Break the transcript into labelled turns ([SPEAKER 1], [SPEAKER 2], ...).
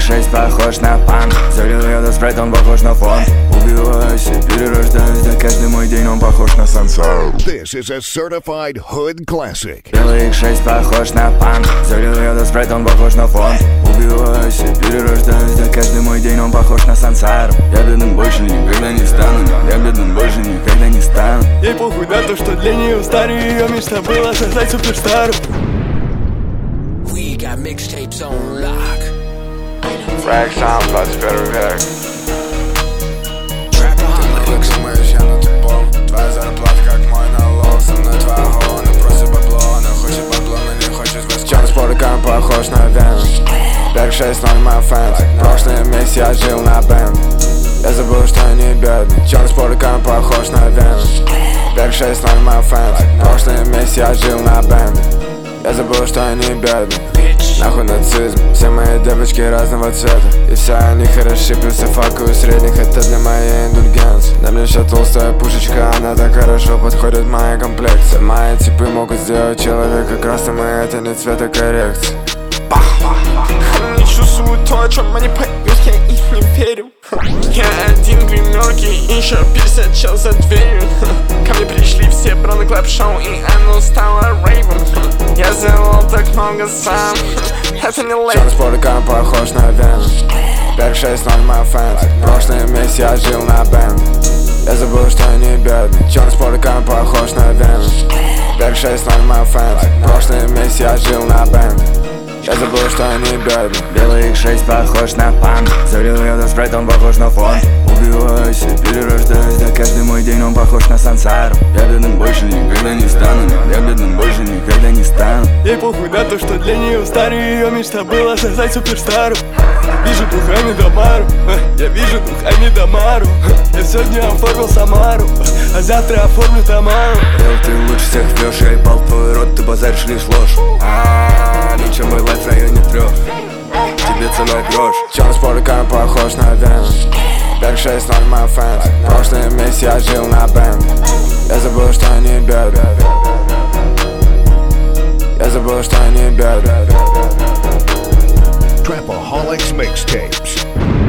[SPEAKER 1] 6 похож на панк. Залил я до спрайт, он похож на фон. Убиваюсь и перерождаюсь, да каждый мой день он похож на сансару.
[SPEAKER 2] This is a certified hood classic.
[SPEAKER 1] Белый X6 похож на панк. Залил я до спрайт, он похож на фон. Убиваюсь и перерождаюсь, да каждый мой день он похож на сансару. Я бедным больше никогда не стану. Я бедным больше никогда не стану.
[SPEAKER 3] Ей похуй на то, что для нее старый. Ее мечта была создать суперстару.
[SPEAKER 4] We got mixtapes on lock.
[SPEAKER 1] Фраг сам 21 век.
[SPEAKER 5] Твоя зарплата как мой налог. Со мной твоя голова, она просит бабло. Она хочет бабло, но не хочет воск. Черный спорткам похож на Веном. Берг 6-0 my fans. Прошлый месяц я жил на бэм. Я забыл, что я не бедный. Черный спорткам похож на Веном. Берг 6-0 my fans. Прошлый месяц я жил на бэм. Я забыл, что я не бедный. Нахуй нацизм. Все мои девочки разного цвета. И все они хороши, плюс я факую средних. Это для моей индульгенции. На мне еще толстая пушечка, она так хорошо подходит моей комплекции. Мои типы могут сделать человека красным, и это не цветокоррекция.
[SPEAKER 3] Они не чувствуют то, о чем они поют, я их не верю. Я один в гримерке, еще 50 чел за дверью. Ко мне пришли все броны клэп-шоу, и оно стало рейвом. Я сделал так много сам, это не лейб.
[SPEAKER 5] Черный спорткам похож на Веном. Берг 6-0 my fans. Прошлый месяц я жил на бэм. Я забыл, что я не бедный. Черный спорткам похож на Веном. Берг 6-0 my fans. Прошлый месяц я жил на бэм. Я забыл, что я не бедный.
[SPEAKER 1] Белый X6 похож на панк. Залил я до спрайт, он похож на фон. Убиваюсь и перерождаюсь, да каждый мой день он похож на сансару. Я бедным больше никогда не стану. Я бедным больше никогда не стану.
[SPEAKER 3] Ей похуй на то, что для нее старый. Ее мечта была создать суперстару. Вижу духами Дамару. Я вижу духами Дамару. Я сегодня оформил Самару, а завтра оформлю Тамару.
[SPEAKER 1] Ты лучше всех врешь, я ебал твой рот, ты базаришь лишь ложь. Ничего, мой лайф в районе 3. Тебе цена грош.
[SPEAKER 5] Черный спорткам похож на Веном. Берг 6-0 my fans. Прошлый месяц я жил на бэм. Я забыл, что я не бедный. Я забыл, что я не бедный.
[SPEAKER 2] Trapaholics Mixtapes.